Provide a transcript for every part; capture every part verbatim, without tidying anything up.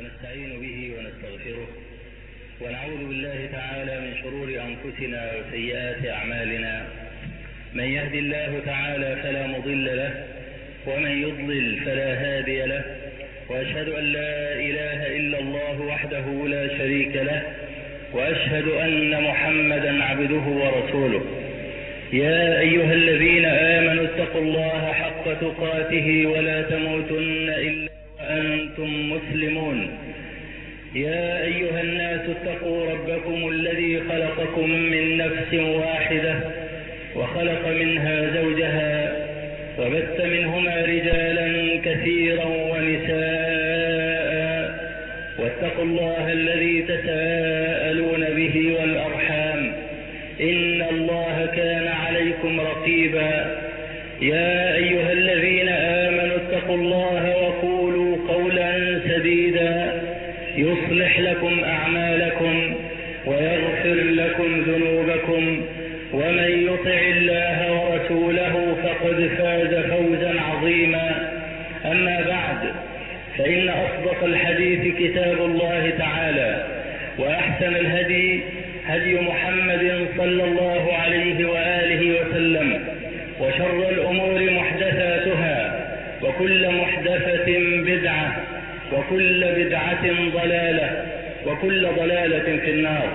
ونستعين به ونستغفره ونعوذ بالله تعالى من شرور أنفسنا وسيئات أعمالنا. من يهد الله تعالى فلا مضل له ومن يضلل فلا هادي له، وأشهد أن لا إله إلا الله وحده لا شريك له، وأشهد أن محمدا عبده ورسوله. يا أيها الذين آمنوا اتقوا الله حق تقاته ولا تموتن إلا وأنتم مسلمون. يا أيها الناس اتقوا ربكم الذي خلقكم من نفس واحدة وخلق منها زوجها وبث منهما رجالا كثيرا ونساء، واتقوا الله الذي تساءلون به والأرحام إن الله كان عليكم رقيبا. يا أيها الذين آمنوا اتقوا الله وقولوا قولا سديدا يصلح لكم أعمالكم ويغفر لكم ذنوبكم، ومن يطع الله ورسوله فقد فاز فوزا عظيما. أما بعد، فإن أصدق الحديث كتاب الله تعالى، وأحسن الهدي هدي محمد صلى الله عليه وآله وسلم، وشر الأمور محدثاتها، وكل محدثة بدعة، وكل بدعة ضلالة، وكل ضلالة في النار.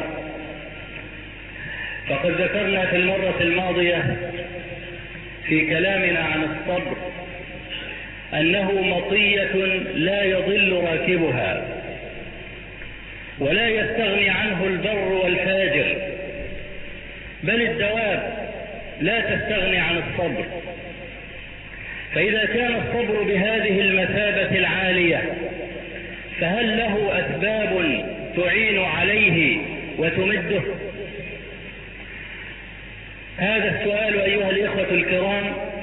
فقد ذكرنا في المرة الماضية في كلامنا عن الصبر أنه مطية لا يضل راكبها، ولا يستغني عنه البر والفاجر، بل الدواب لا تستغني عن الصبر. فإذا كان الصبر بهذه المثابة العالية، فهل له أسباب تعين عليه وتمده؟ هذا السؤال أيها الإخوة الكرام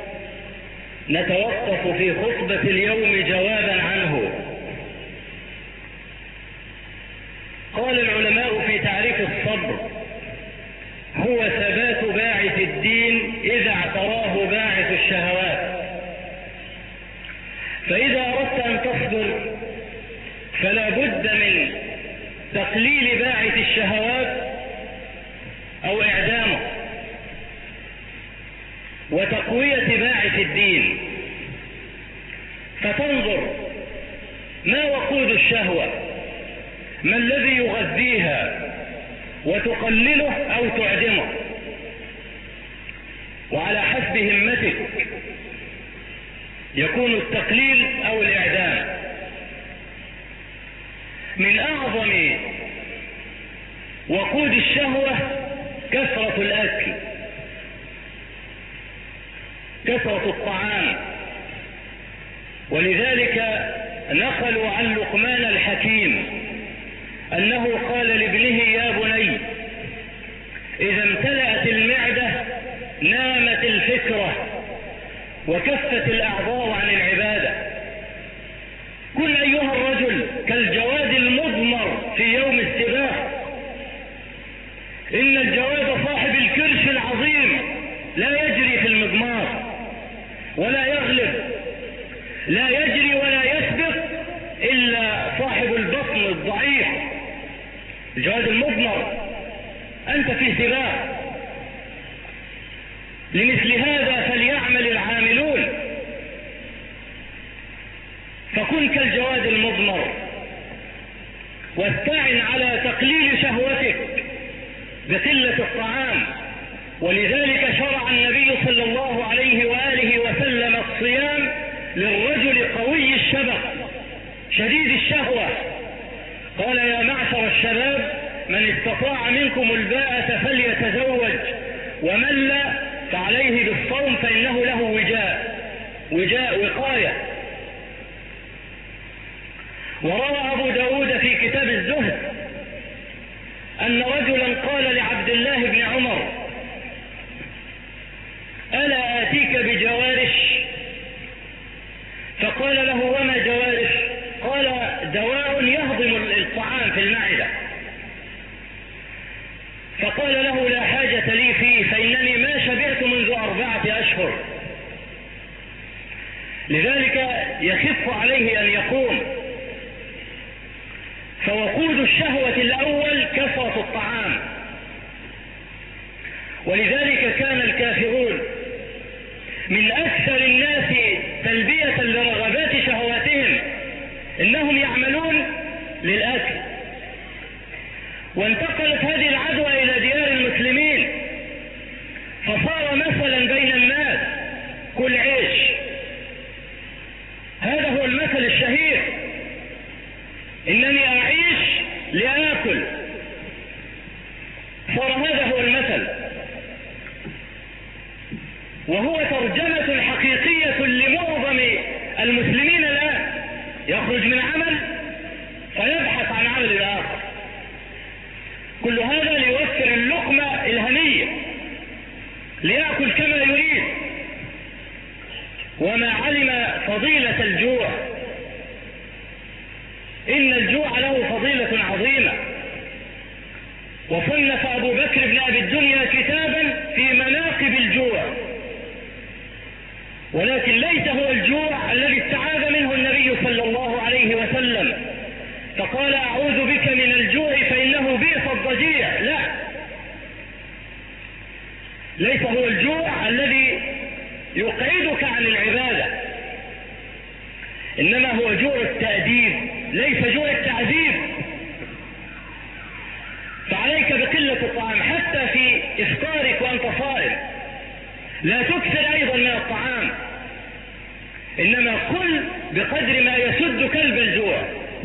نتوقف في خطبة اليوم جوابا عنه. قال العلماء في تعريف الصبر: هو ثبات باعث الدين إذا اعتراه باعث الشهوات. فإذا أردت أن تصبر فلا بد من تقليل باعث الشهوات أو إعدامه، وتقوية باعث الدين، فتنظر ما وقود الشهوة، ما الذي يغذيها، وتقلله أو تعدمه، وعلى حسب همتك يكون التقليل أو الإعدام. من أعظم وقود الشهوة كثرة الأكل، كثرة الطعام، ولذلك نقلوا عن لقمان الحكيم أنه قال لابنه: يا بني، إذا امتلأت المعدة نامت الفكرة وكفت الأعضاء عن العبادة. كن أيها الرجل كالجواد المضمر في يوم السباق. إن الجواد صاحب الكرش العظيم لا يجري في المضمار ولا يغلب، لا يجري ولا يسبق إلا صاحب البطن الضعيف، الجواد المضمر. أنت في سباق. لمثل هذا فليعمل العاملون. فكن كالجواد المضمر، واستعن على تقليل شهوتك بقلة الطعام. ولذلك شرع النبي صلى الله عليه وآله وسلم الصيام للرجل قوي الشبق شديد الشهوة. قال: يا معشر الشباب، من استطاع منكم الباءة فليتزوج، ومن لا فعليه بالصوم فإنه له وجاء وجاء وقاية. وروى أبو داود في كتاب الزهد أن رجلا قال لعبد الله بن عمر: ألا آتيك بجوارش؟ فقال له: وما جوارش؟ قال: دواء يهضم الطعام في المعدة. فقال له: لا حاجة لي فيه، فإنني ما شبعت منذ أربعة أشهر. لذلك يخف عليه أن يقوم. فوقود الشهوة الأول كثرة الطعام، ولذلك كان الكافرون من أكثر الناس تلبية لرغبات شهواتهم إنهم يعملون للأكل. وانتقلت هذه العدوى إلى ديار المسلمين، فصار مثلا بين الناس: كل عيش. هذا هو المثل الشهير: إنني أعيش لآكل. صار هذا هو المثل، وهو ترجمة حقيقية لمعظم المسلمين الآن. يخرج من عمل فيبحث عن عمل آخر، كل هذا ليوفر اللقمة الهنية، ليأكل كما يريد، وما علم فضيلة الجوع. إن الجوع له فضيلة عظيمة، وصنف أبو بكر بن أبي الدنيا كتابا في مناقب الجوع، ولكن ليس هو الجوع الذي استعاذ منه النبي صلى الله عليه وسلم فقال: أعوذ بك من الجوع فإنه بئس الضجيع. لا، ليس هو الجوع الذي يقعدك عن العبادة، إنما هو جوع التأديب، ليس جوع التعذيب. فعليك بقلة الطعام حتى في إفطارك وأنت صائم، لا تكثر أيضا من الطعام، إنما كل بقدر ما يسد كلب الجوع،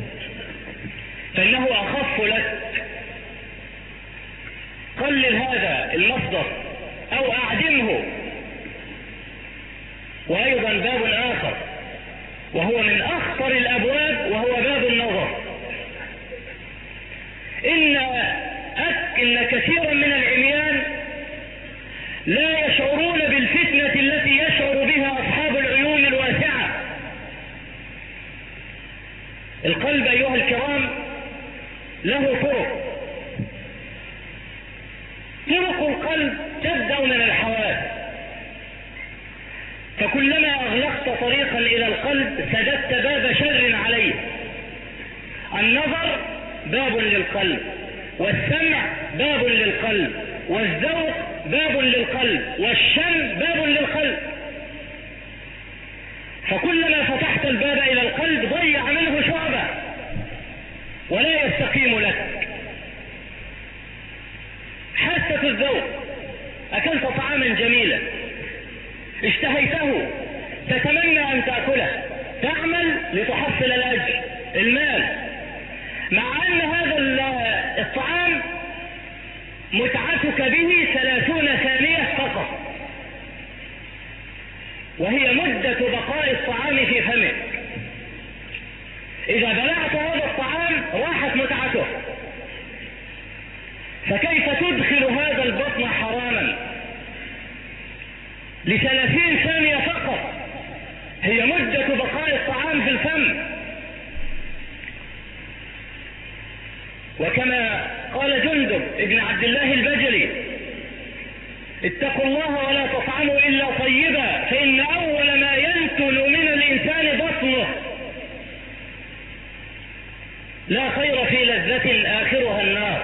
فإنه أخف لك. قلل هذا المصدر أو أعدمه. وأيضا باب آخر وهو من أخطر الأبواب، وهو باب النظر. إن أك إن كثيرا من العميان لا يشعرون بالفتنة التي يشعر بها أصحاب العيون الواسعة. القلب أيها الكرام له طرق. طرق القلب تبدأ من الحواس، فكلما أغلقت طريقا إلى القلب سددت باب شر عليه. النظر باب للقلب، والسمع باب للقلب، والذوق باب للقلب، والشم باب للقلب. فكلما فتحت الباب إلى القلب ضيع منه شعبة ولا يستقيم لك. حاسة الذوق: أكلت طعاما جميلا، اشتهيته، تتمنى أن تأكله، تعمل لتحصل الأجر، المال، مع أن هذا الطعام متعتك به ثلاثون ثانية فقط، وهي مدة بقاء الطعام في فمك. إذا بلعت هذا الطعام راحت متعته، فكيف تدخل هذا البطن حراما لثلاثين ثانية فقط؟ هي مدة بقاء الطعام في الفم. وكما قال جندب ابن عبد الله البجلي: اتقوا الله ولا تطعموا إلا طيبا، فإن أول ما ينتن من الإنسان بطنه. لا خير في لذة آخرها النار.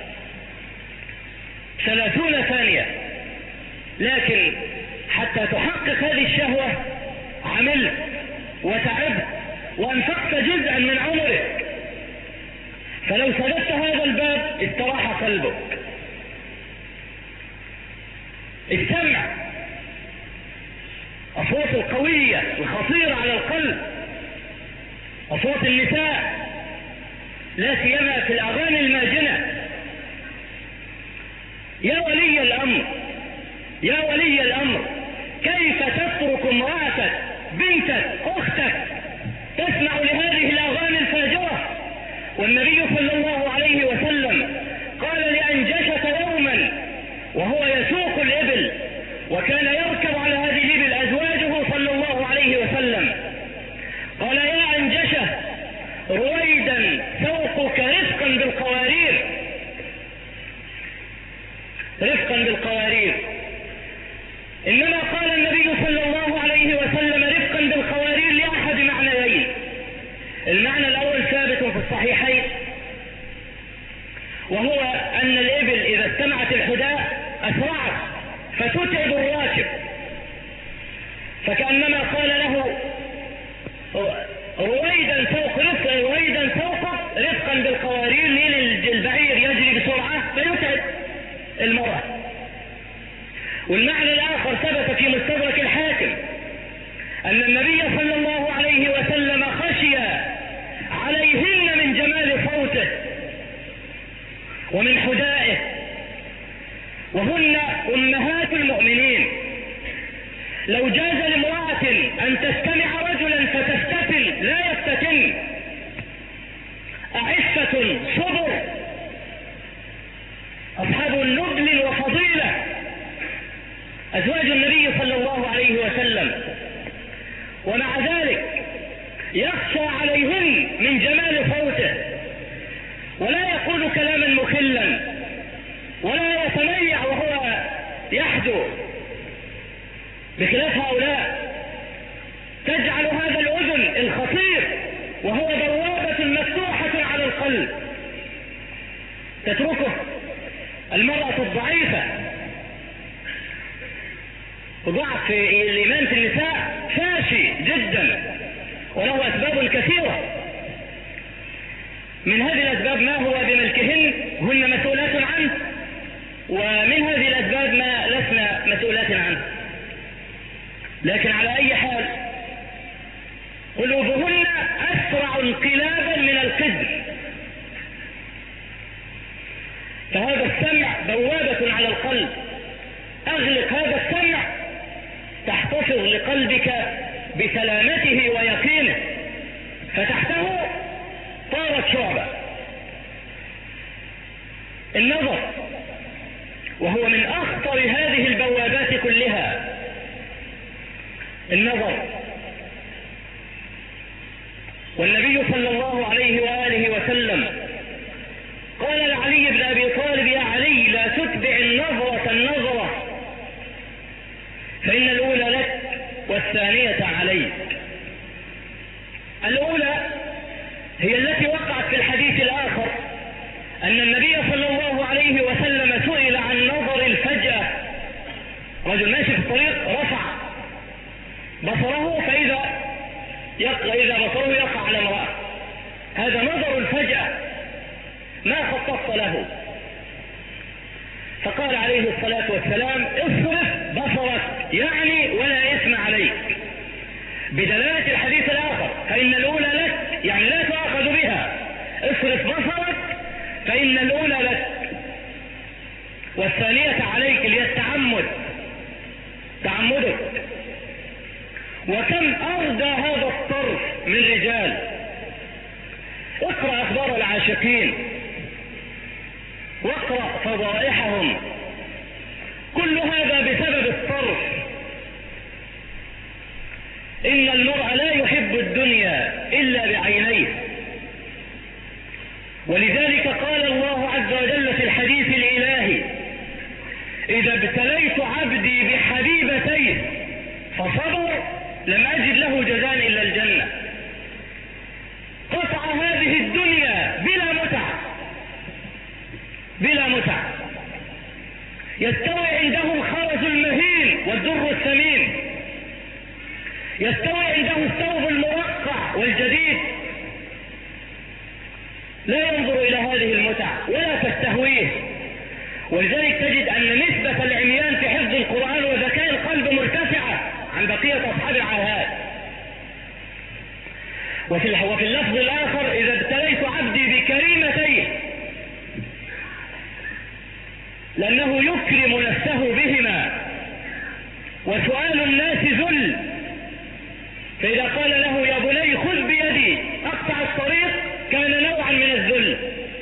ثلاثون ثانية، لكن حتى تحقق هذه الشهوة عملت وتعبت وأنفقت جزءا من عمرك. فلو سددت هذا الباب استراح قلبك. السمع، أصوات القوية الخطيرة على القلب، أصوات النساء، لا سيما في الأغاني الماجنة. يا ولي الأمر، يا ولي الأمر، كيف تترك امرأتك، بنتك، أختك تسمع لهذه الأغاني الفاجرة؟ والنبي صلى الله عليه وسلم قال لأنجشة يوما وهو يسوق الإبل، وكان يركب على هذه الإبل أزواجه صلى الله عليه وسلم، قال: يا أنجشة، رويدا سوقك رفقا بالقوارير، رفقا بالقوارير. إنما قال النبي صلى الله عليه وسلم رفقا بالقوارير لأحد معنيين. المعنى الأول ثابت في الصحيحين وهو أن الإبل إذا استمعت الحداء أسرعت فتتعب الراكب، فكأنما قال له رويدا سوق رفقا رويدا سوقا رفقا بالقوارير، لين البعير يجري بسرعة فيتعب المرأة. والمعنى الآخر ثبت في مستدرك الحاكم أن النبي صلى الله عليه وسلم خشي عليهن من جمال صوته ومن حدائه، وهن أمهات المؤمنين. لو جاز لامرأة أن تستمع رجلا فتفتتن لا يفتتن، أعفة صبر أصحاب النبل وفضيلة أزواج النبي صلى الله عليه وسلم، ومع ذلك يخشى عليهن من جمال صوته، ولا يقول كلاما مخلا ولا يتميع وهو يحدو، بخلاف هؤلاء تجعل هذا الأذن الخطير وهو بوابة مفتوحة على القلب تتركه المرأة الضعيفة. وضعف في الإيمان في النساء فاشي جدا وله أسباب كثيرة، من هذه الأسباب ما هو بملكهن هن مسؤولات عنه، ومن هذه الأسباب ما لسنا مسؤولات عنه. لكن على أي حال قلوبهن أسرع انقلابا من القدر، فهذا السمع بوابة على القلب، أغلق هذا السمع تحتفظ لقلبك بسلامته ويقينه، فتحته طارت شعبة. النظر وهو من أخطر هذه البوابات كلها، النظر. والنبي صلى الله عليه وآله وسلم قال لعلي بن أبي طالب: يا علي لا تتبع النظرة النظرة، فإن الأولى لك والثانية عليك. الأولى هي التي وقعت في الحديث الآخر أن النبي صلى الله عليه وسلم سئل عن نظر الفجأة، رجل ماشي في الطريق رفع بصره فإذا يقع إذا بصره يقع على امرأة، هذا نظر الفجأة ما خططت له. فقال عليه الصلاة والسلام: اصرف بصرك، يعني ولا إثم عليك، بدلالة الحديث الآخر فإن الأولى لك، يعني لا تؤاخذ بها، اصرف بصرك فإن الأولى لك والثانية عليك، اللي هي التعمد، تعمدك. وكم أردى هذا الطرف من رجال، اقرأ أخبار العاشقين واقرأ فضائحهم، كل هذا بسبب الطرف. إن المرء لا يحب الدنيا إلا بعينيه، ولذلك قال الله عز وجل في الحديث الإلهي: إذا ابتليت عبدي بحبيبتيه فصبر لم أجد له جزاء إلا الجنة. قطع هذه الدنيا بلا متعة، بلا متعة، يستوي عنده الخرز المهين والدر الثمين، يستوي عنده الثوب المرقع والجديد، لا ينظر إلى هذه المتعة ولا تستهويه. ولذلك تجد أن نسبة العميان في حفظ القرآن وذكاء القلب مرتفعة عن بقية أصحاب العاهات. وفي وفي اللفظ الآخر: إذا ابتليت عبدي بكريمتيه، لأنه يكرم نفسه بهما، وسؤال الناس ذل، فإذا قال له: يا بني خذ بيدي أقطع الطريق، كان نوعا من الذل.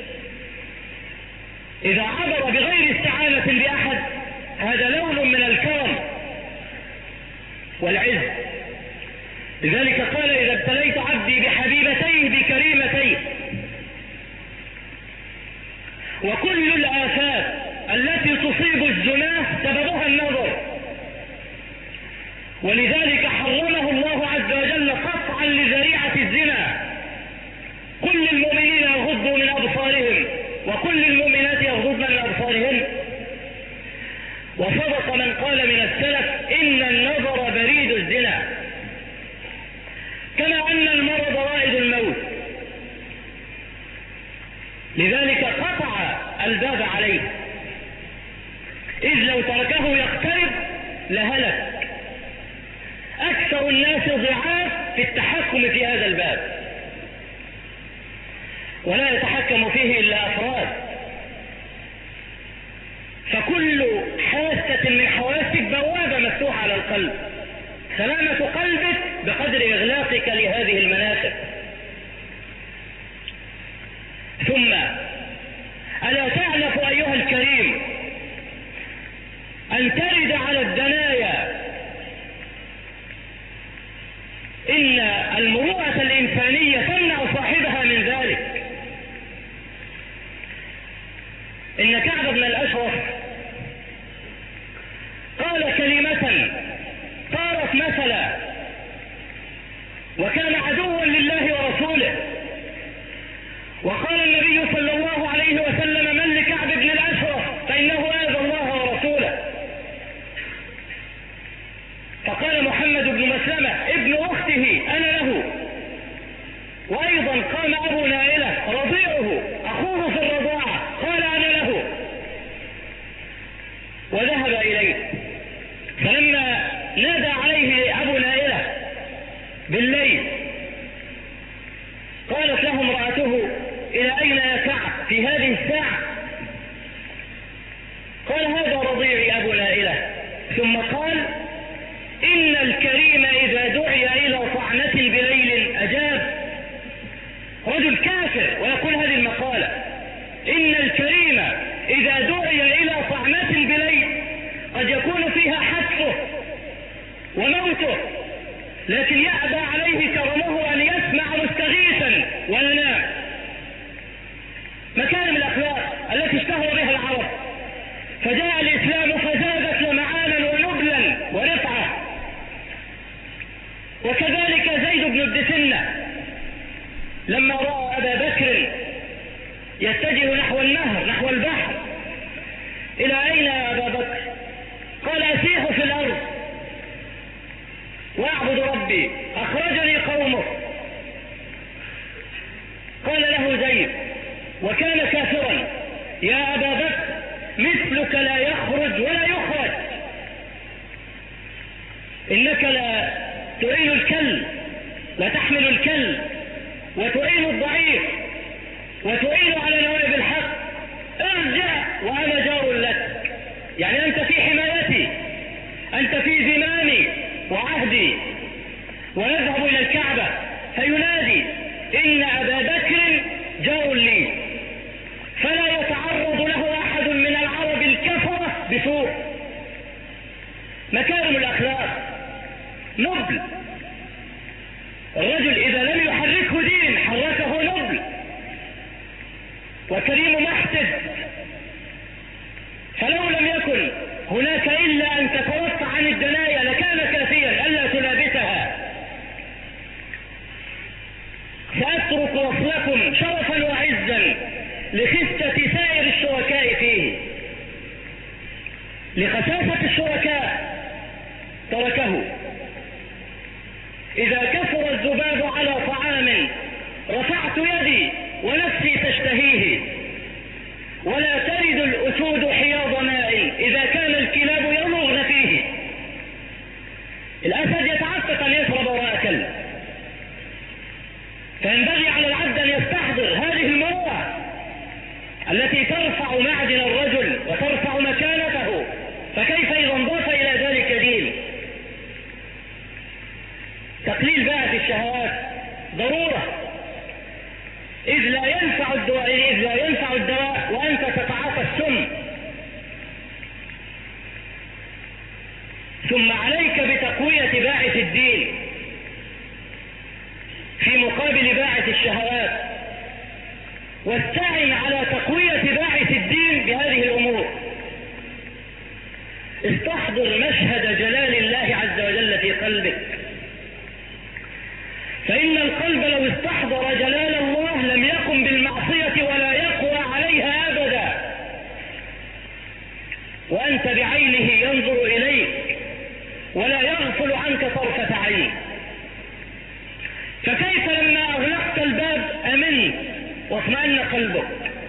إذا عبر بغير استعانة بأحد، هذا لون من الكرم والعز. لذلك قال: إذا ابتليت عبدي بحبيبتيه بكريمتيه. وكل الآفات التي تصيب الزناه سببها النظر، ولذلك حرمه الله عز وجل قطعا لذريعة الزنا. كل المؤمنين يغضوا من أبصارهم وكل المؤمنات يغضضن من أبصارهن. وصدق من قال من السلف إن النظر بريد الزنا، كما أن المرض رائد الموت، لذلك قطع الباب عليه، إذ لو تركه يقترب لهلك. أكثر الناس ضعاف في التحكم في هذا الباب، ولا يتحكم فيه إلا أفراد. فكل حاسة من حواسك بوابة مفتوحة على القلب، سلامة قلبك بقدر إغلاقك لهذه المنافذ. ثم ألا تعلف أيها الكريم أن ترد على الدنايا إن المروءة الإنسانية تمنع صاحبها من ذلك. إن كعب بن الأشرف قال كلمة صارت مثلا، وكان عدوا لله ورسوله، وقال النبي صلى الله عليه وسلم: من لكعب بن الأشرف فإنه آذى الله ورسوله. فقال محمد بن مسلمة ابن أخته: أنا له. وأيضا قام أبو نائلة رضيعه أخوه في الرضاعة قال: أنا له، وذهب إليه. فلما نادى عليه أبو نائلة بالليل قالت له امرأته: إلى أين يا كعب في هذه الساعة؟ قال: هذا رضيعي أبو نائلة. ثم قال: إن الكريم إذا دعي إلى طعنة بليل أجاب. رجل كافر ويقول هذه المقالة: إن الكريم إذا دعي إلى طعنة بليل قد يكون فيها حتفه وموته، لكن يأبى عليه كرمه أن يسمع مستغيثا وينام. مكارم الأخلاق التي اشتهر بها العرب، فجاء الإسلام فزادت لمعانا ونبلا ورفعة. وكذلك زيد بن الدسنة لما رأى أبا بكر يتجه نحو النهر نحو البحر: إلى أين يا أبا بكر؟ قال: أسيح في الأرض وأعبد ربي، أخرجني قومه. قال له زيد وكان كافرا: يا أبا بكر مثلك لا يخرج ولا يخرج، إنك لا تعين الكل، لا تحمل الكل، وتعين الضعيف، وتعين على نوائب الحق. ارجع وأنا جار لك، يعني أنت في حمايتي، أنت في زمامي وعهدي. ويذهب إلى الكعبة فينادي: إن أبا بكر جار لي، فلا يتعرض له أحد من العرب الكفرة بسوء. مكارم الأخلاق، نبل. الرجل إذا لم يحركه دين حركه نبل، وكريم محسد. فلو لم يكن هناك إلا أن تتوقع عن الدنايا لكان كافيا ألا تلابسها. سأترك وصلكم شرفا وعزا لخسة سائر الشركاء فيه، لخساسة الشركاء تركه. إذا كثر الذباب على طعام رفعت يدي ونفسي تشتهيه، ولا ترد الأسود حياض ماء إذا كان الكلاب يمضغن فيه. الأسد يتعفف أن يشرب وراء كلب، فينبغي على العبد أن يستحضر هذه المروءة التي ترفع معدن الرجل وترفع مكانته، فكيف إذا انضاف إلى ذلك دين؟ تقليل بقى الشهوات ضرورة، إذ لا ينفع الدواء إذ لا ينفع الدواء وأنت تتعاطى السم. ثم عليك بتقوية باعث الدين في مقابل باعث الشهوات، واستعن على تقوية باعث الدين بهذه الأمور. استحضر مشهد جلال الله عز وجل في قلبك، فإن القلب لو استحضر جلال الله لم يقم بالمعصية ولا يقوى عليها فكيف لما أغلقت الباب أمنت واطمأن قلبك؟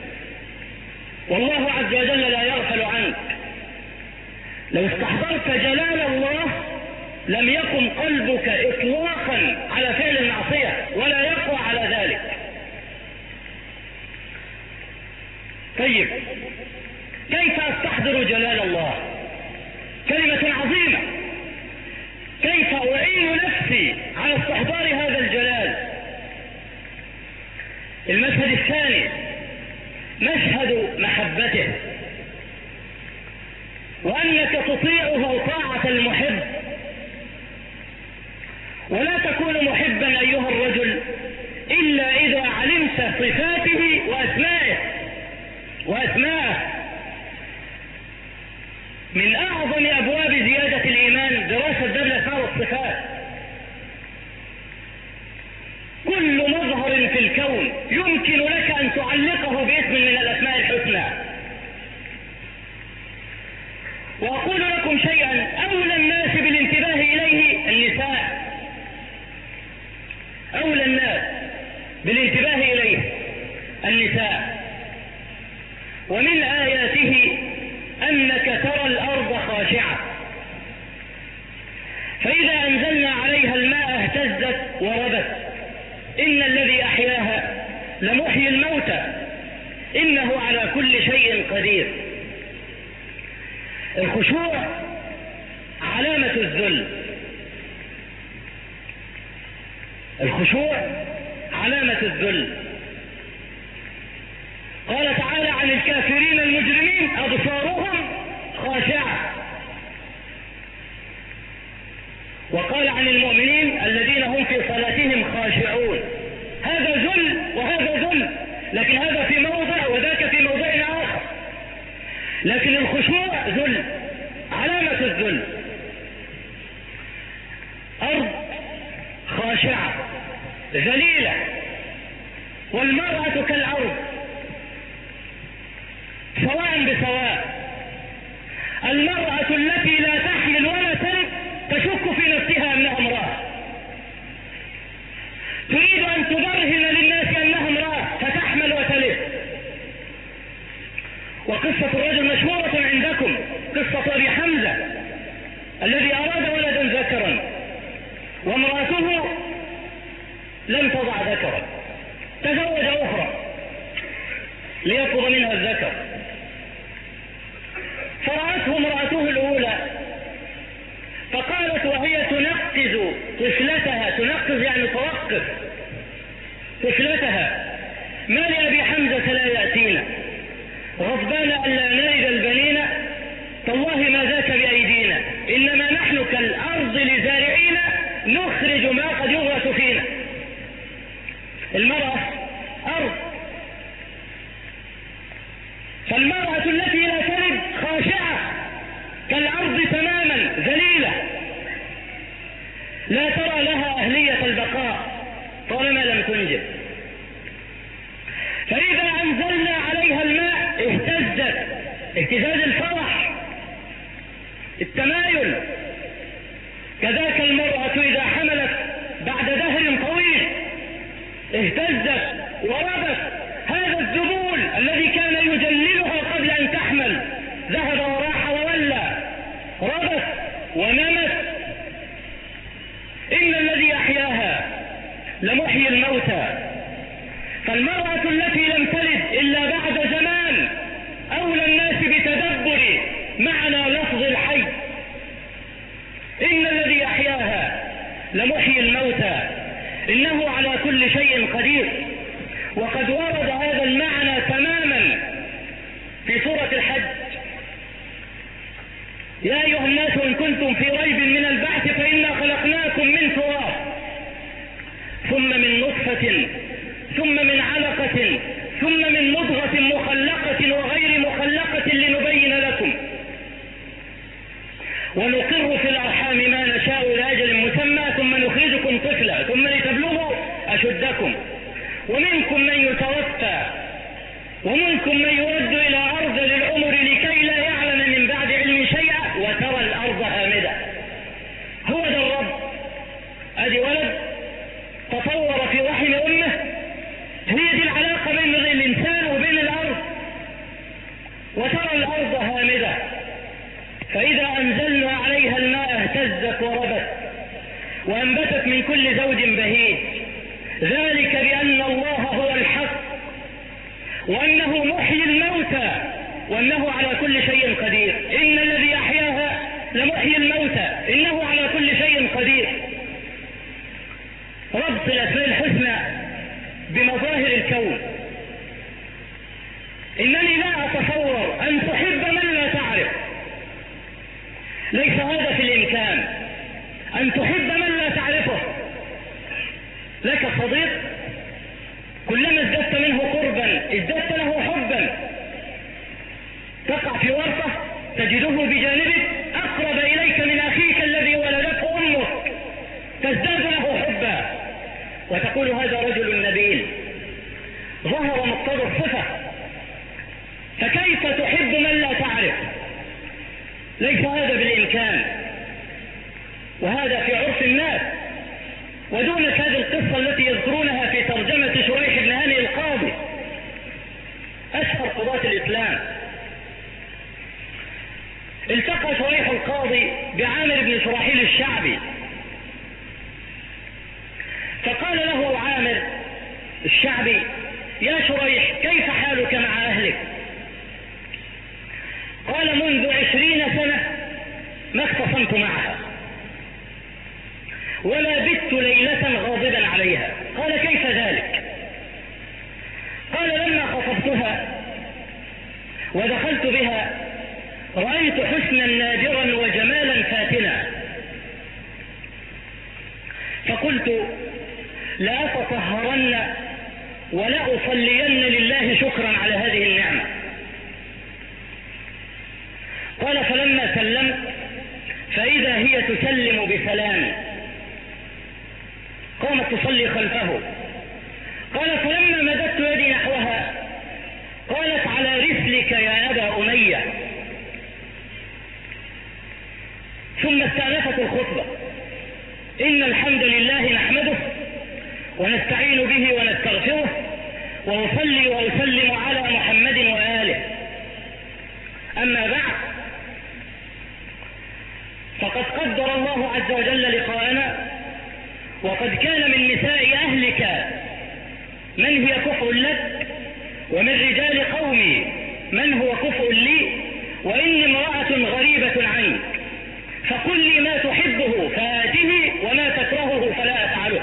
والله عز وجل لا يغفل عنك. لو استحضرت جلال الله لم يقم قلبك إطلاقا على فعل المعصية ولا يقوى على ذلك. طيب كيف أستحضر جلال الله؟ كلمة عظيمة. كيف أعين نفسي على استحضار هذا الجلال؟ المشهد الثاني مشهد محبته، وأنك تطيعه طاعة المحب. ولا تكون محبا أيها الرجل إلا إذا علمت صفاته وأسمائه وأسماءه. من أعظم أبواب زيادة الإيمان دراسة باب الأسماء والصفات. كل مظهر في الكون يمكن لك أن تعلقه باسم من الأسماء الحسنى. وأقول لكم شيئا أولى الناس بالانتباه إليه النساء، أولى الناس بالانتباه إليه النساء. ومن آياته أنك ترى الأرض خاشعة، فإذا أنزلنا عليها الماء اهتزت وربت. إن الذي أحياها لمحيي الموتى إنه على كل شيء قدير. الخشوع علامة الذل. الخشوع علامة الذل. قال تعالى عن الكافرين المجرمين أبصارهم خاشعة. وقال عن المؤمنين الذين هم في صلاتهم خاشعون. هذا ذل وهذا ذل، لكن هذا في موضع وذاك في موضع آخر. لكن الخشوع ذل، علامة الذل. أرض خاشعة ذليلة، والمرأة كالأرض سواء بسواء. المرأة التي لا تحمل ولا تلد تشك في نفسها أنها امرأة، تريد أن تبرهن للناس أنها امرأة فتحمل وتلد. وقصة الرجل مشهورة عندكم، قصة أبي حمزة الذي أراد ولدا ذكرا وامرأته لم تضع ذكرا، تزوج أخرى ليطلب منها الذكر. فرأته امرأته الأولى فقالت وهي تنقز طفلتها، تنقز يعني توقف طفلتها: ما لأبي حمزة لا يأتينا غضبان ألا نلد البنين، تالله ما ذاك بأيدينا، إنما نحن كالأرض لزارعين نخرج ما قد يغرس فينا. المرأة أرض، فالمرأة التي لا تلد خاشعة كالأرض تماما ذليلة، لا ترى لها أهلية البقاء طالما لم تنجب. فإذا أنزلنا عليها الماء اهتزت اهتزاز الفرح، التمايل. كذاك المرأة إذا حملت بعد دهر طويل اهتزت وربت. هذا الذبول الذي كان يجللها قبل أن تحمل ذهب وراح وولى، ربت ونمت. إن الذي أحياها لمحيي الموتى. فالمرأة التي لم تلد إلا بعد زمان أولى الناس بتدبر معنى لفظ الحي. إن الذي أحياها لمحيي الموتى إنه على كل شيء قدير. وقد ورد هذا المعنى تماما في سورة الحج: يا أيها الناس إن كنتم في ريب من البعث فإنا خلقناكم من تراب ثم من نطفة ثم من علقة ثم من مضغة مخلقة وغير مخلقة لنبين لكم ونقر في الأرحام ما نشاء إلى أجل مسمى ثم نخرجكم طفلا ثم لتبلغوا أشدكم ومنكم من يتوفى ومنكم من يرد إلى أرض للعمر لكي لا يعلم من بعد علم شيئا وترى الأرض هامدة. هو ده الرب. أدي ولد تطور وترى الأرض هامدة فإذا أنزلنا عليها الماء اهتزت وربت وأنبتت من كل زوج بهيج، ذلك بأن الله هو الحق وأنه محيي الموتى وأنه على كل شيء قدير. إن الذي أحياها لمحيي الموتى إنه على كل شيء قدير. ربط الأسماء الحسنى بمظاهر الكون. إنني لا أتصور أن تحب من لا تعرف، ليس هذا في الإمكان. أن تحب من لا تعرفه. لك صديق كلما ازددت منه قربا ازددت له حبا، تقع في ورطة تجده بجانبك أقرب إليك من أخيك الذي ولدته أمك، تزداد له حبا وتقول هذا رجل نبيل ظهر مقتضى الصفة. فكيف تحب من لا تعرف؟ ليس هذا بالإمكان، وهذا في عرف الناس. ودونك هذه القصة التي يذكرونها في ترجمة شريح بن هانئ القاضي أشهر قضاة الإسلام. التقى شريح القاضي بعامر بن شراحيل الشعبي، فقال له عامر الشعبي: يا شريح، كيف حالك مع أهلك؟ قال: منذ عشرين سنة ما اختصمت معها ولا بت ليلة غاضبا عليها. قال: كيف ذلك؟ قال: لما خطبتها ودخلت بها رأيت حسنا نادرا وجمالا فاتنا، فقلت لأتطهرن ولأصلين لله شكرا على هذه النعمة. قال: فلما سلمت فإذا هي تسلم بسلام، قامت تصلي خلفه. قال: فلما مددت يدي نحوها قالت: على رسلك يا أبا أمية. ثم استأنفت الخطبة: إن الحمد لله نحمده ونستعين به ونستغفره وأصلي وأسلم على محمد وآله، أما بعد، فقد قدر الله عز وجل لقاءنا، وقد كان من نساء أهلك من هي كفء لك، ومن رجال قومي من هو كفء لي، وإني امرأة غريبة عنك، فقل لي ما تحبه فآته وما تكرهه فلا أفعله.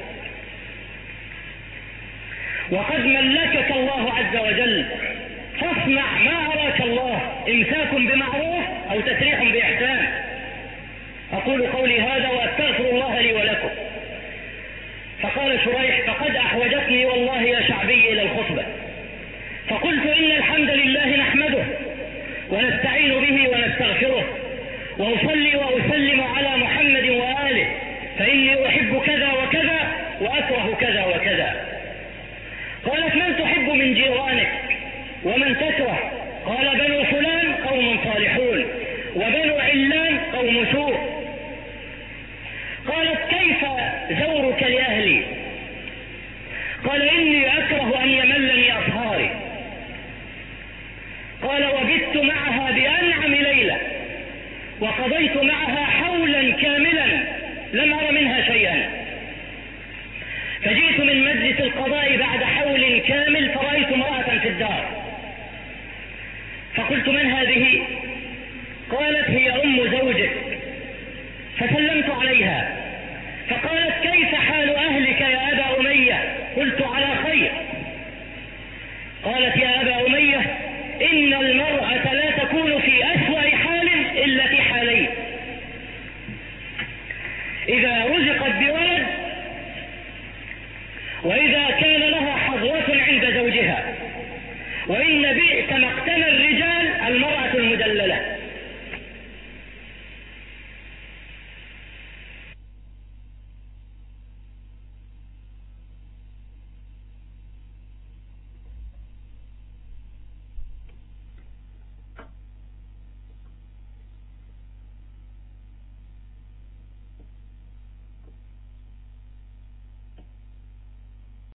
وقد ملكك الله عز وجل، فاصنع ما أراك الله، إمساك بمعروف أو تسريح بإحسان. أقول قولي هذا وأستغفر الله لي ولكم. فقال شريح: فقد أحوجتني والله يا شعبي إلى الخطبة، فقلت: إن الحمد لله نحمده ونستعين به ونستغفره وأصلي وأسلم على محمد وآله، فإني أحب كذا وكذا وأكره كذا وكذا. قالت: من تحب من جيرانك ومن تكره؟ قال: بنو فلان قوم صالحون وبنو علان قوم سوء. قالت: كيف زورك لأهلي؟ قال: إني أكره أن يملني أصهاري. قال: وبت معها بأنعم ليلة وقضيت معها حولا كاملا لم أر منها شيئا، فجئت من مجلس القضاء بعد حول كامل فرأيت امرأة في الدار، فقلت: من هذه؟ قالت: هي أم زوجك. فسلمت عليها فقالت: كيف حال أهلك يا أبا أمية؟ قلت: على خير. قالت: يا أبا أمية، إن المرأة لا تكون في أسوأ حال إلا في حالين: إذا رزقت بولد، وإذا كان لها حظوة عند زوجها. وإن بئس مقتل الرجال المرأة المدللة.